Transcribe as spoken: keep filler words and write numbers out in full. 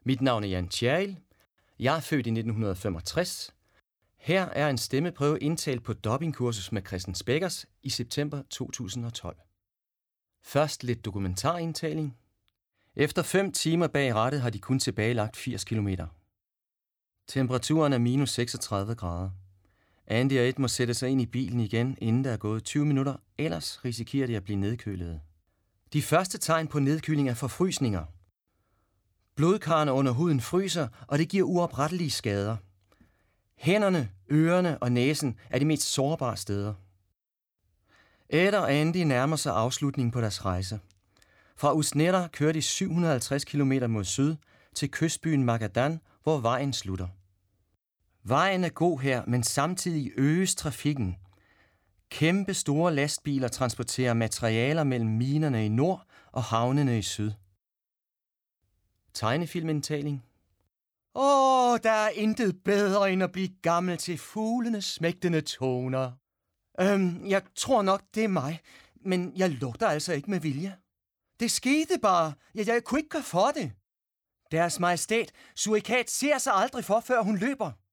Mit navn er Jan Tjeril. Jeg er født i nitten femogtres. Her er en stemmeprøve indtalt på dubbingkursus med Christen Speckers i september to tusind og tolv. Først lidt dokumentarindtaling. Efter fem timer bag rattet har de kun tilbagelagt firs kilometer. Temperaturen er minus seksogtredive grader. Andy og Ed må sætte sig ind i bilen igen, inden der er gået tyve minutter, ellers risikerer de at blive nedkølede. De første tegn på nedkøling er forfrysninger. Blodkarrene under huden fryser, og det giver uoprettelige skader. Hænderne, ørerne og næsen er de mest sårbare steder. Ed og Andy nærmer sig afslutningen på deres rejse. Fra Usnera kører de syv hundrede og halvtreds kilometer mod syd til kystbyen Magadan, hvor vejen slutter. Vejen er god her, men samtidig øges trafikken. Kæmpe store lastbiler transporterer materialer mellem minerne i nord og havnene i syd. Tegnefilmindtaling. Åh, der er intet bedre end at blive gammel til fuglenes smægtende toner. Øhm, jeg tror nok, det er mig, men jeg lugter altså ikke med vilje. Det skete bare. Jeg, jeg kunne ikke gøre for det. Deres majestæt, Surikat, ser sig aldrig for, før hun løber.